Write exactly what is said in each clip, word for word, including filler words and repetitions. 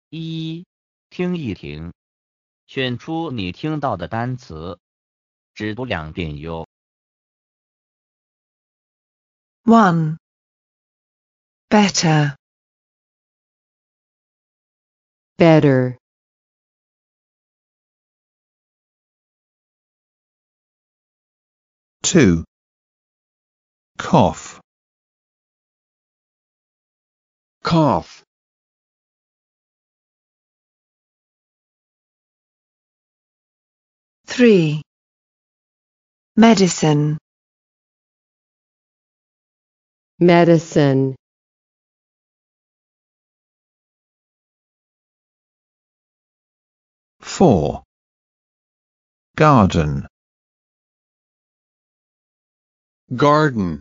一，听一听，选出你听到的单词，只读两遍哟。 one. Better. better, two. Cough. Cough. three. Medicine. medicine, four. Garden. Garden.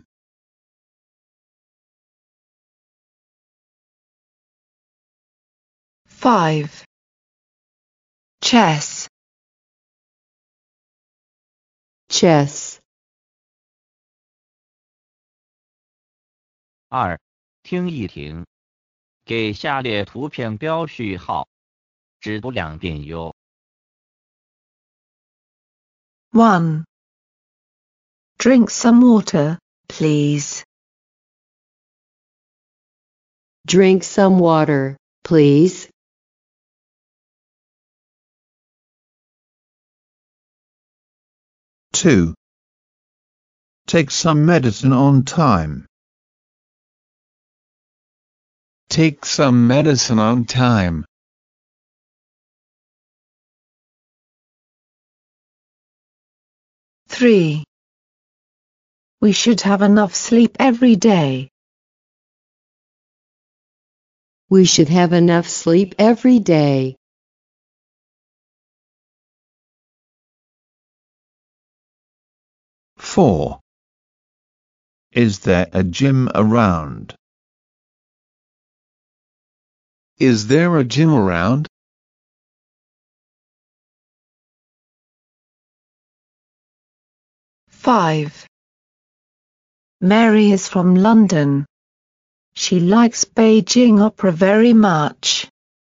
five. Chess. chess, 二，听一听，给下列图片标序号，只读两遍哟。 one. Drink some water, please. drink some water, please, two. Take some medicine on time. Take some medicine on time. three. We should have enough sleep every day. we should have enough sleep every day. four. Is there a gym around? Is there a gym around? five. Mary is from London. She likes Beijing opera very much.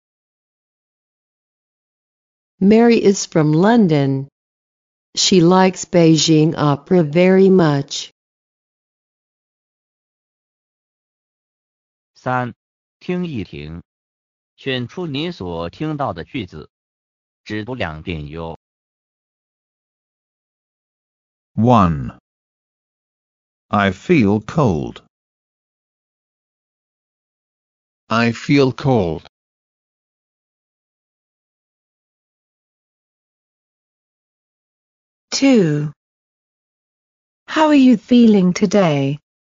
Mary is from London. She likes Beijing opera very much. 三，听一听，选出你所听到的句子，只读两遍哟。 one. I feel cold. I feel cold. two. How are you feeling today?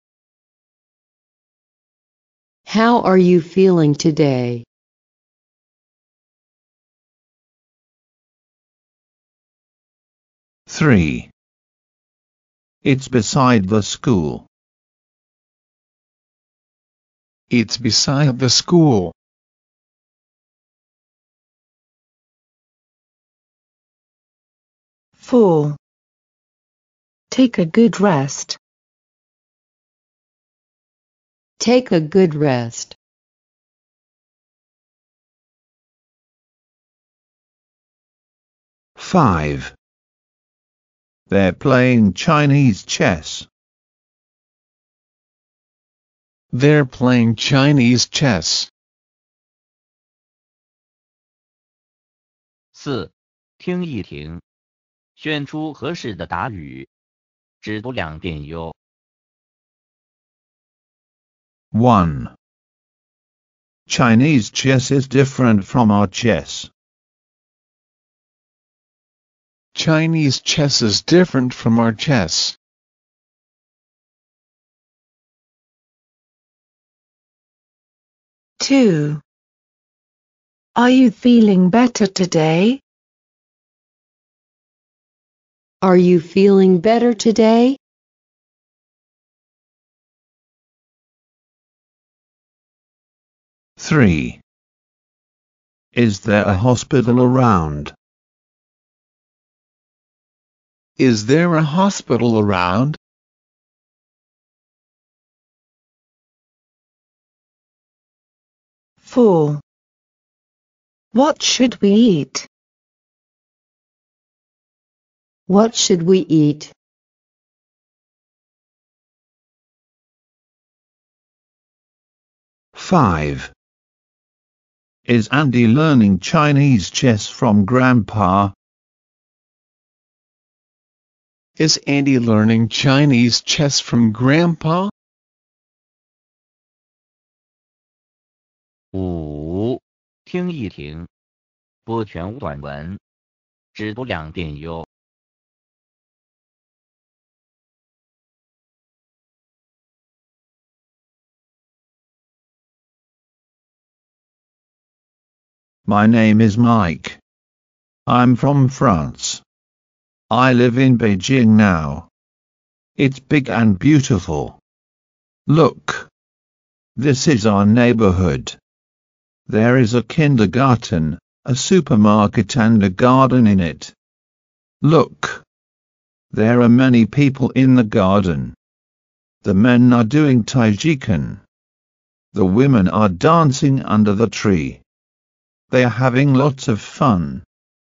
How are you feeling today? three. It's beside the school. It's beside the school. four. Take a good rest. Take a good rest. five. They're playing Chinese chess. They're playing Chinese chess. 四，听一听，选出合适的答语，只读两遍哟。 one. Chinese chess is different from our chess. Chinese chess is different from our chess. two. Are you feeling better today? Are you feeling better today? three. Is there a hospital around? Is there a hospital around? four. What should we eat? What should we eat? five. Is Andy learning Chinese chess from Grandpa? Is Andy learning Chinese chess from Grandpa? 五，听一听，播全短文，只读两遍哟。 My name is Mike. I'm from France. I live in Beijing now. It's big and beautiful. Look. This is our neighborhood. There is a kindergarten, a supermarket and a garden in it. Look. There are many people in the garden. The men are doing Taijiken. The women are dancing under the tree. They are having lots of fun.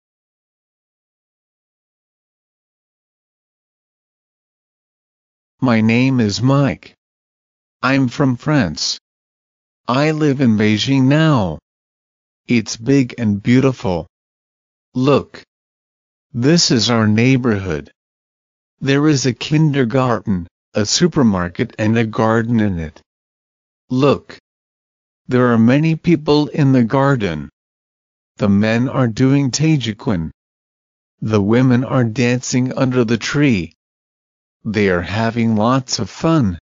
My name is Mike. I'm from France. I live in Beijing now. It's big and beautiful. Look. This is our neighborhood. There is a kindergarten, a supermarket and a garden in it. Look. There are many people in the garden. The men are doing Taijiquan. The women are dancing under the tree. They are having lots of fun.